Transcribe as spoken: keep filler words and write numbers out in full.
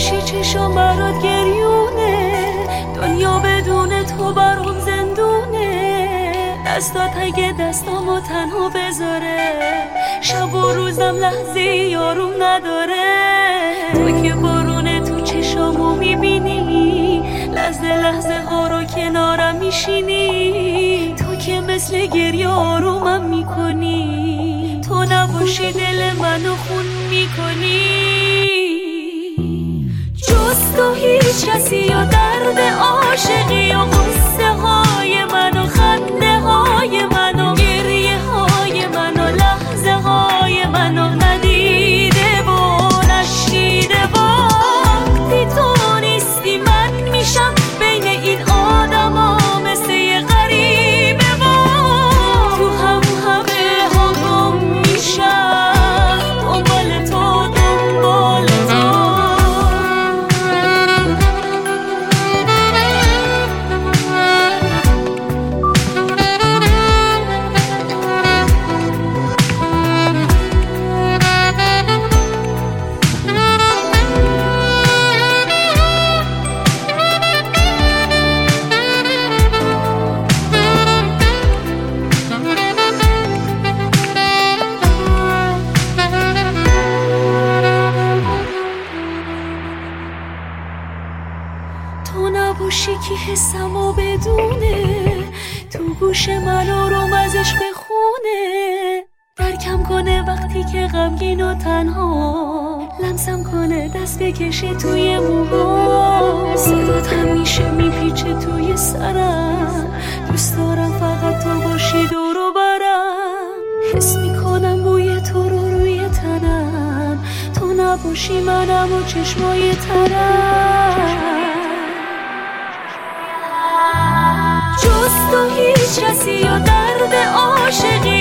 میشی چشم برات گریونه، دنیا بدون تو برام زندونه. دستات اگه دستامو تنها بذاره، شب و روزم لحظه یاروم نداره. تو که بارونه تو چشامو میبینی، لحظه لحظه ها رو کنارم میشینی. تو که مثل گریه آرومم میکنی، تو نباشی دل منو خون میکنی. جز تو هیچ کسی یا درد عاشقی یا قصه های منو، خنده های منو، گریه های منو، لحظه های منو ندیده و نشنیده. وقتی تو نیستی من میشم بین این آدم ها مثل یه غریبه و تو هم همه ها گم میشم، دنبال تو دنبال تو. تو نباشی که حسمو بدونه، تو گوش من آروم ازش بخونه. درکم کنه وقتی که غمگین و تنها، لمسم کنه دست بکشه توی موها. صدات همیشه میپیچه توی سرم، دوست دارم فقط تو باشی دور و برم. حس میکنم بوی تو رو روی تنم، تو نباشی منم و چشمای ترم. جز تو هیچ کسی یا درد عاشقی